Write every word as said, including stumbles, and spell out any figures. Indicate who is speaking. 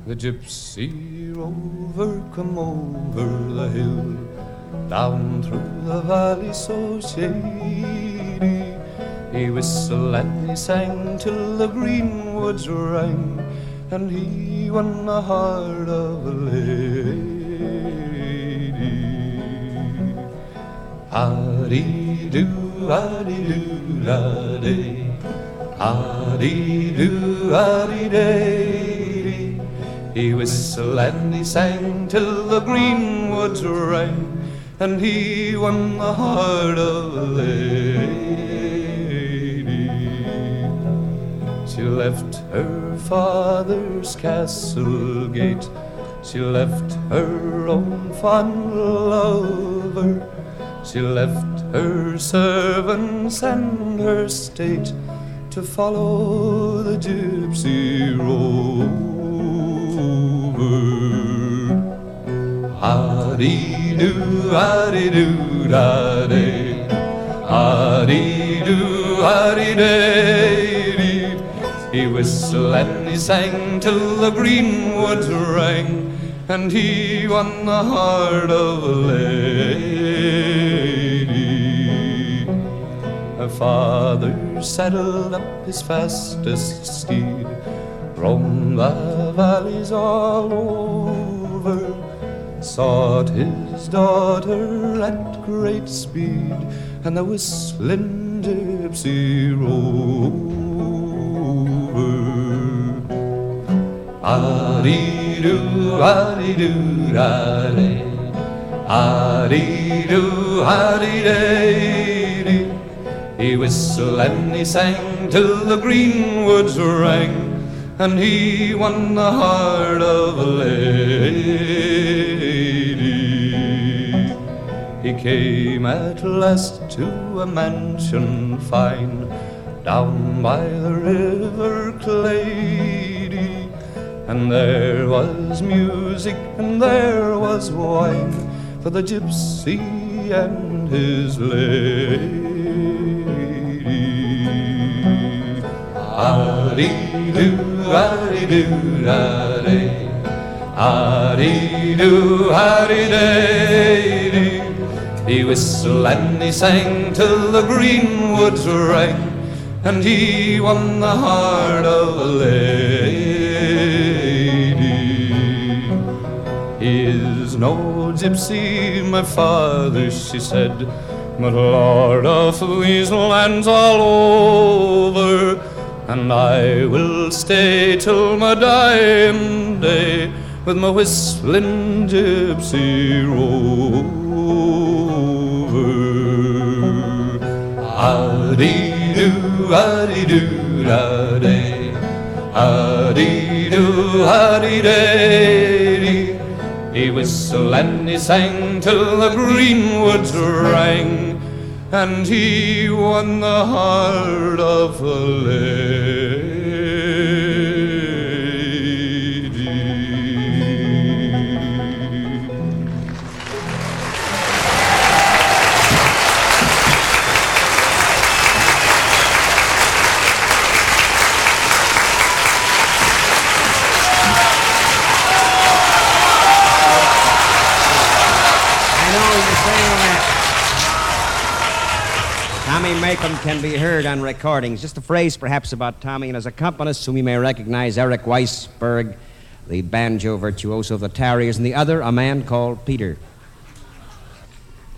Speaker 1: The gypsy rover come over the hill, down through the valley so shady. He whistled and he sang till the green woods rang, and he won the heart of a lady. Ah-dee-doo, ah-dee-doo, da-day, ah-dee-doo, ah-dee-day. He whistled and he sang till the green woods rang, and he won the heart of a lady. She left her father's castle gate, she left her own fond lover, she left her servants and her state to follow the gypsy rover. Ah-dee-doo, ah-dee-doo, da-day, ah-dee-doo, ah-dee-day. He whistled and he sang till the green woods rang, and he won the heart of a lady. Her father saddled up his fastest steed, roamed the valleys all over, sought his daughter at great speed, and the whistling gypsy rover. Ah-dee-doo, ah-dee-doo, da-day, ah-dee-doo, ah-dee-day. He whistled and he sang till the green woods rang, and he won the heart of a lady. He came at last to a mansion fine, down by the river Clady, and there was music and there was wine for the gypsy and his lady. Ah-dee-doo, ah-dee-doo, da-day, ah-dee-doo, ah-dee-day. He whistled and he sang till the green woods rang, and he won the heart of a lady. He is no gypsy, my father, she said, but lord of these lands all over, and I will stay till my dying day with my whistling gypsy rover. Ah-dee-doo, ah-dee-doo, da-day, ah-dee-doo, ah-dee-day. He whistled and he sang till the green woods rang, and he won the heart of a lady.
Speaker 2: Tommy Makem can be heard on recordings. Just a phrase perhaps about Tommy and his accompanist, whom you may recognize, Eric Weisberg, the banjo virtuoso of the Tarriers, and the other, a man called Peter.